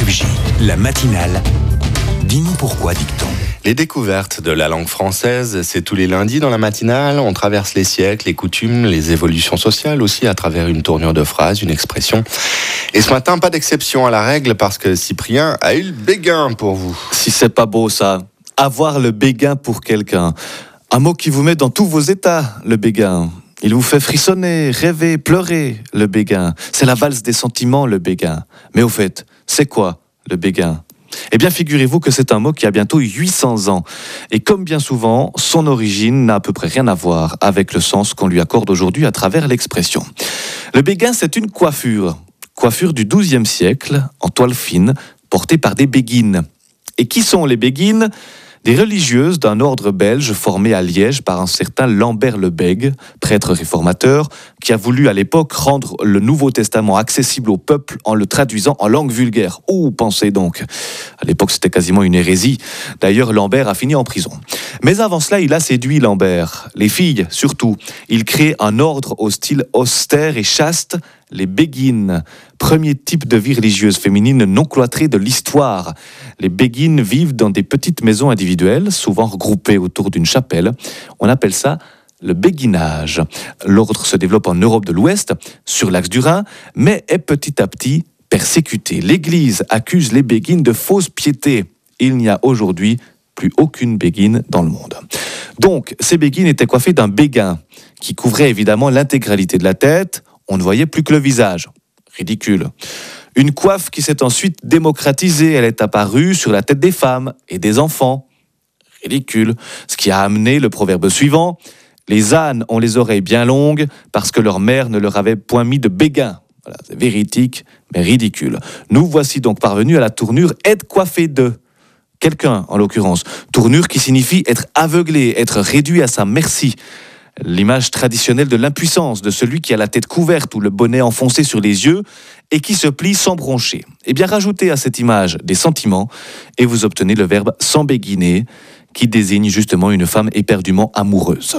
FJ, la matinale. Dis-nous pourquoi, dicton. Les découvertes de la langue française, c'est tous les lundis dans la matinale. On traverse les siècles, les coutumes, les évolutions sociales aussi à travers une tournure de phrase, une expression. Et ce matin, pas d'exception à la règle parce que Cyprien a eu le béguin pour vous. Si c'est pas beau ça, avoir le béguin pour quelqu'un. Un mot qui vous met dans tous vos états, le béguin. Il vous fait frissonner, rêver, pleurer, le béguin. C'est la valse des sentiments, le béguin. Mais au fait, c'est quoi, le béguin ? Eh bien, figurez-vous que c'est un mot qui a bientôt 800 ans. Et comme bien souvent, son origine n'a à peu près rien à voir avec le sens qu'on lui accorde aujourd'hui à travers l'expression. Le béguin, c'est une coiffure. Coiffure du XIIe siècle, en toile fine, portée par des béguines. Et qui sont les béguines ? Des religieuses d'un ordre belge formé à Liège par un certain Lambert le Bègue, prêtre réformateur, qui a voulu à l'époque rendre le Nouveau Testament accessible au peuple en le traduisant en langue vulgaire. Oh, pensez donc. À l'époque, c'était quasiment une hérésie. D'ailleurs, Lambert a fini en prison. Mais avant cela, il a séduit Lambert. Les filles, surtout. Il crée un ordre au style austère et chaste, les béguines, premier type de vie religieuse féminine non cloîtrée de l'histoire. Les béguines vivent dans des petites maisons individuelles, souvent regroupées autour d'une chapelle. On appelle ça le béguinage. L'ordre se développe en Europe de l'Ouest, sur l'axe du Rhin, mais est petit à petit persécuté. L'Église accuse les béguines de fausse piété. Il n'y a aujourd'hui plus aucune béguine dans le monde. Donc, ces béguines étaient coiffées d'un béguin, qui couvrait évidemment l'intégralité de la tête. On ne voyait plus que le visage. Ridicule. Une coiffe qui s'est ensuite démocratisée. Elle est apparue sur la tête des femmes et des enfants. Ridicule. Ce qui a amené le proverbe suivant. Les ânes ont les oreilles bien longues parce que leur mère ne leur avait point mis de béguin. Voilà, c'est véridique, mais ridicule. Nous voici donc parvenus à la tournure « être coiffé de ». Quelqu'un, en l'occurrence. Tournure qui signifie être aveuglé, être réduit à sa merci. L'image traditionnelle de l'impuissance, de celui qui a la tête couverte ou le bonnet enfoncé sur les yeux et qui se plie sans broncher. Eh bien, rajoutez à cette image des sentiments et vous obtenez le verbe s'embéguiner qui désigne justement une femme éperdument amoureuse.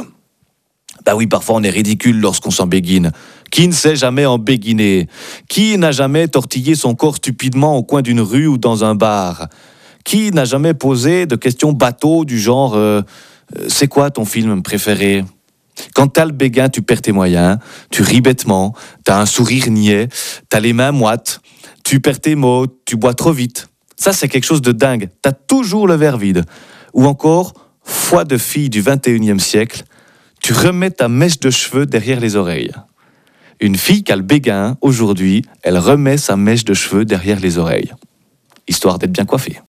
Bah oui, parfois on est ridicule lorsqu'on s'embéguine. Qui ne s'est jamais embéguiné ? Qui n'a jamais tortillé son corps stupidement au coin d'une rue ou dans un bar ? Qui n'a jamais posé de questions bateau du genre c'est quoi ton film préféré ? Quand t'as le béguin, tu perds tes moyens, tu ris bêtement, t'as un sourire niais, t'as les mains moites, tu perds tes mots, tu bois trop vite. Ça, c'est quelque chose de dingue. T'as toujours le verre vide. Ou encore, foi de fille du 21e siècle, tu remets ta mèche de cheveux derrière les oreilles. Une fille qui a le béguin, aujourd'hui, elle remet sa mèche de cheveux derrière les oreilles. Histoire d'être bien coiffée.